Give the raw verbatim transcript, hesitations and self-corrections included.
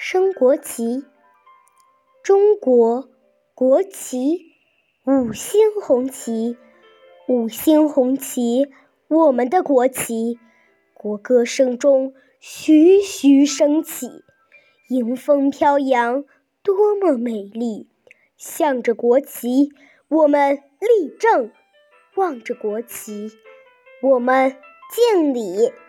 升国旗。中国国旗，五星红旗，五星红旗，我们的国旗。国歌声中徐徐升起，迎风飘扬，多么美丽！向着国旗，我们立正；望着国旗，我们敬礼。